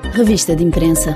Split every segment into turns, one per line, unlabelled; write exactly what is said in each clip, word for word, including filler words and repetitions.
Revista de Imprensa.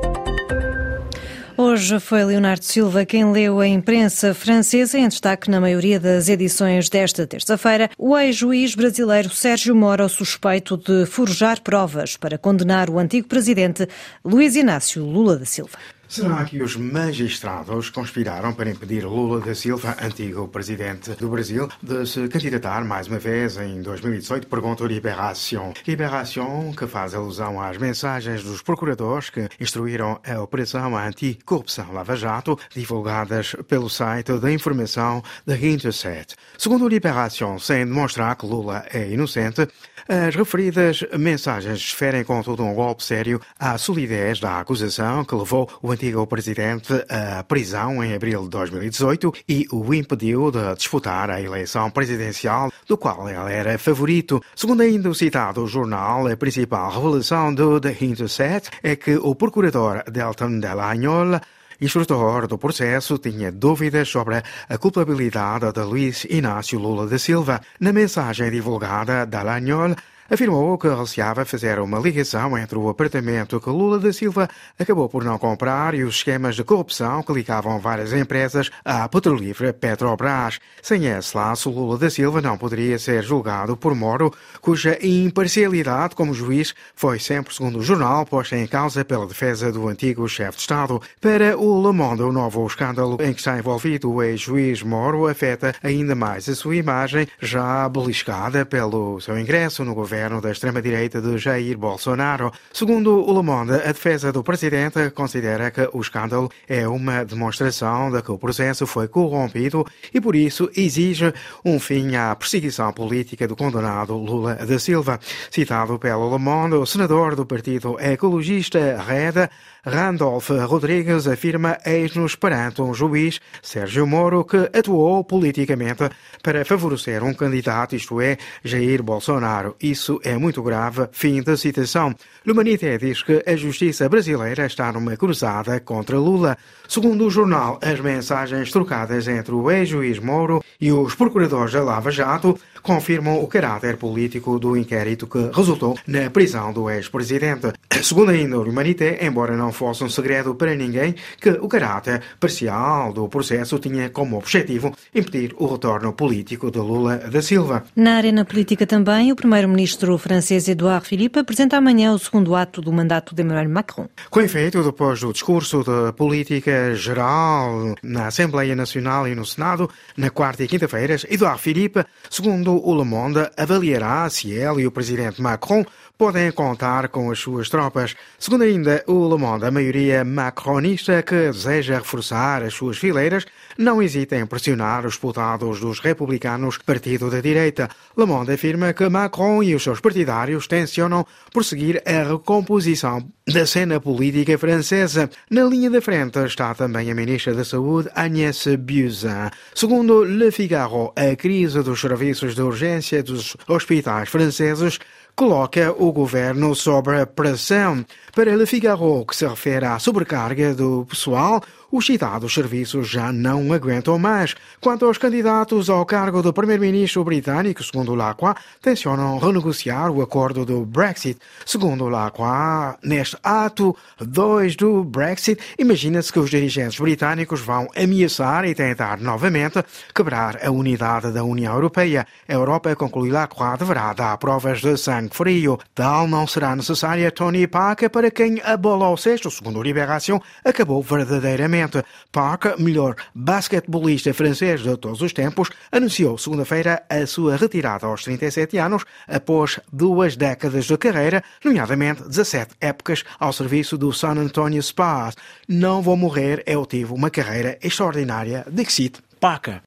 Hoje foi Leonardo Silva quem leu a imprensa francesa, em destaque na maioria das edições desta terça-feira, o ex-juiz brasileiro Sérgio Moro, suspeito de forjar provas para condenar o antigo presidente Luiz Inácio Lula da Silva.
Será que os magistrados conspiraram para impedir Lula da Silva, antigo presidente do Brasil, de se candidatar mais uma vez em dois mil e dezoito? Pergunta Libération. Libération, que faz alusão às mensagens dos procuradores que instruíram a Operação Anticorrupção Lava Jato, divulgadas pelo site da informação da Intercept. Segundo Libération, sem demonstrar que Lula é inocente, as referidas mensagens ferem, contudo, um golpe sério à solidez da acusação que levou o antigo presidente à prisão em abril de dois mil e dezoito e o impediu de disputar a eleição presidencial, do qual ele era favorito. Segundo ainda o citado jornal, a principal revelação do The Intercept é que o procurador Deltan Dallagnol, instrutor do processo, tinha dúvidas sobre a culpabilidade de Luiz Inácio Lula da Silva. Na mensagem divulgada, Dallagnol afirmou que receava fazer uma ligação entre o apartamento que Lula da Silva acabou por não comprar e os esquemas de corrupção que ligavam várias empresas à petrolífera Petrobras. Sem esse laço, Lula da Silva não poderia ser julgado por Moro, cuja imparcialidade como juiz foi sempre, segundo o jornal, posta em causa pela defesa do antigo chefe de Estado. Para o Le Monde, o novo escândalo em que está envolvido o ex-juiz Moro afeta ainda mais a sua imagem, já beliscada pelo seu ingresso no governo da extrema-direita de Jair Bolsonaro. Segundo o Le Monde, a defesa do presidente considera que o escândalo é uma demonstração de que o processo foi corrompido e, por isso, exige um fim à perseguição política do condenado Lula da Silva. Citado pelo Le Monde, o senador do partido ecologista Reda, Randolph Rodrigues, afirma eis-nos perante um juiz, Sérgio Moro, que atuou politicamente para favorecer um candidato, isto é, Jair Bolsonaro. Isso é muito grave. Fim da citação. L'Humanité diz que a justiça brasileira está numa cruzada contra Lula. Segundo o jornal, as mensagens trocadas entre o ex-juiz Moro e os procuradores da Lava Jato confirmam o caráter político do inquérito que resultou na prisão do ex-presidente. Segundo ainda o L'Humanité, embora não fosse um segredo para ninguém, que o caráter parcial do processo tinha como objetivo impedir o retorno político de Lula da Silva.
Na arena política também, o primeiro-ministro francês Édouard Philippe apresenta amanhã o segundo ato do mandato de Emmanuel Macron.
Com efeito, depois do discurso de política geral na Assembleia Nacional e no Senado, na quarta e quinta-feiras, Édouard Philippe, segundo o Le Monde, avaliará se ele e o presidente Macron podem contar com as suas tropas. Segundo ainda o Le Monde, a maioria macronista que deseja reforçar as suas fileiras não hesita em pressionar os deputados dos republicanos, partido da direita. Le Monde afirma que Macron e os seus partidários tencionam prosseguir a recomposição da cena política francesa. Na linha da frente está também a ministra da Saúde, Agnès Buzyn. Segundo Le Figaro, a crise dos serviços de urgência dos hospitais franceses coloca o governo sob a pressão. Para Le Figaro, que se refere à sobrecarga do pessoal, os citados serviços já não aguentam mais. Quanto aos candidatos ao cargo do primeiro-ministro britânico, segundo Lacroix, tencionam renegociar o acordo do Brexit. Segundo Lacroix, neste ato dois do Brexit, imagina-se que os dirigentes britânicos vão ameaçar e tentar novamente quebrar a unidade da União Europeia. A Europa, conclui Lacroix, deverá dar provas de sangue frio. Tal não será necessária Tony Parker, para quem a bola ao cesto, segundo Libération, acabou verdadeiramente. Parker, melhor basquetebolista francês de todos os tempos, anunciou segunda-feira a sua retirada aos trinta e sete anos, após duas décadas de carreira, nomeadamente dezassete épocas ao serviço do San Antonio Spurs. Não vou morrer, eu tive uma carreira extraordinária, dixit Parker.